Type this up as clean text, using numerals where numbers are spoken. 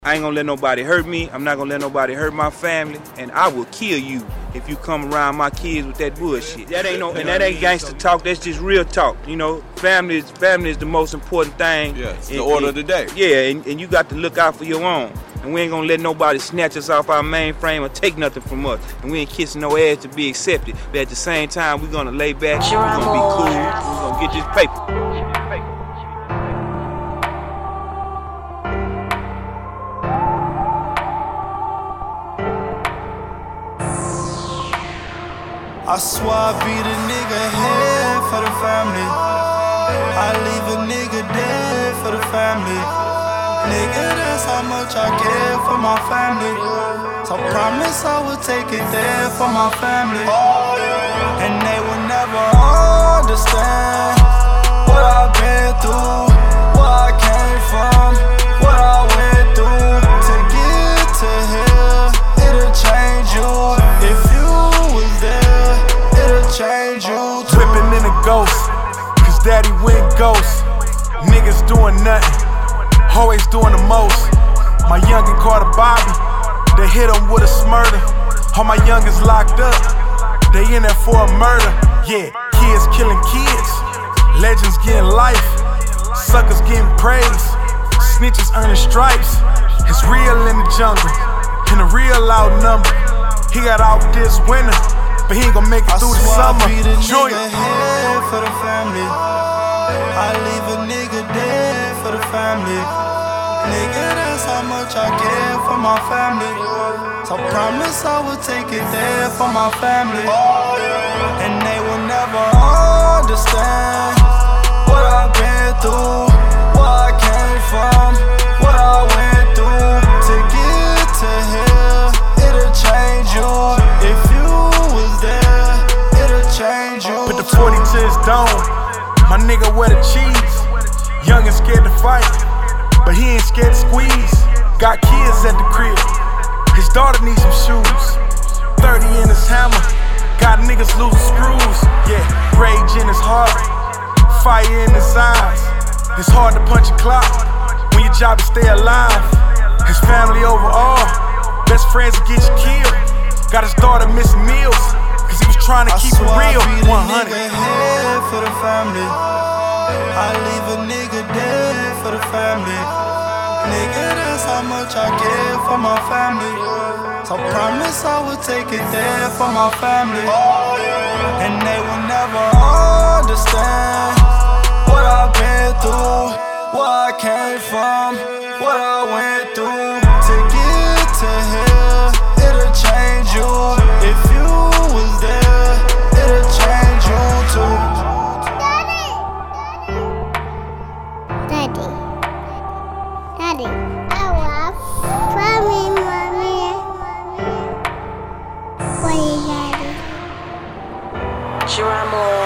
I ain't gonna let nobody hurt me. I'm not gonna let nobody hurt my family, and I will kill you if you come around my kids with that bullshit. That ain't gangster talk. That's just real talk. You know, family is the most important thing. Yeah, it's the order of the day. Yeah, and you got to look out for your own. And we ain't gonna let nobody snatch us off our mainframe or take nothing from us. And we ain't kissing no ass to be accepted. But at the same time, we gonna lay back. We gonna be cool. We gonna get this paper. I swear I beat a nigga head for the family. I leave a nigga dead for the family. Nigga, that's how much I care for my family. So promise I will take it there for my family. And they will never understand what I've been through, where I came from, what I went through. To get to here, it'll change you. If you was there, it'll change you too. Whipping in a ghost, cause daddy went ghost. Niggas doing nothing, always doing the most. My youngin' called a Bobby, they hit him with a smurder. All my youngins locked up, they in there for a murder. Yeah, kids killing kids, legends getting life, suckers getting praise, snitches earning stripes. It's real in the jungle, and a real loud number. He got out this winter, but he ain't gon' make it through the summer. I beat a nigga head for the family. I leave a nigga dead for the family. Nigga, that's how much I care for my family. So promise I will take it there for my family. And they will never understand what I've been through, where I came from, what I went through. To get to here, it'll change you. If you was there, it'll change you. Put the 40 to his dome, my nigga wear the cheese. Young and scared to fight, but he ain't scared to squeeze. Got kids at the crib, his daughter needs some shoes. 30 in his hammer, got niggas losing screws. Yeah, rage in his heart, fire in his eyes. It's hard to punch a clock when your job is stay alive. His family overall, best friends will get you killed. Got his daughter missing meals, cause he was trying to keep it real. 100 head for the family. I leave a nigga dead for the family. Nigga, that's how much I care for my family. So promise I will take it there for my family. And they will never understand what I've been through, where I came from, what I went through. To get to here, it'll change you. If you was there, it'll change you too. Daddy, I love mommy. What is daddy? Geronimo.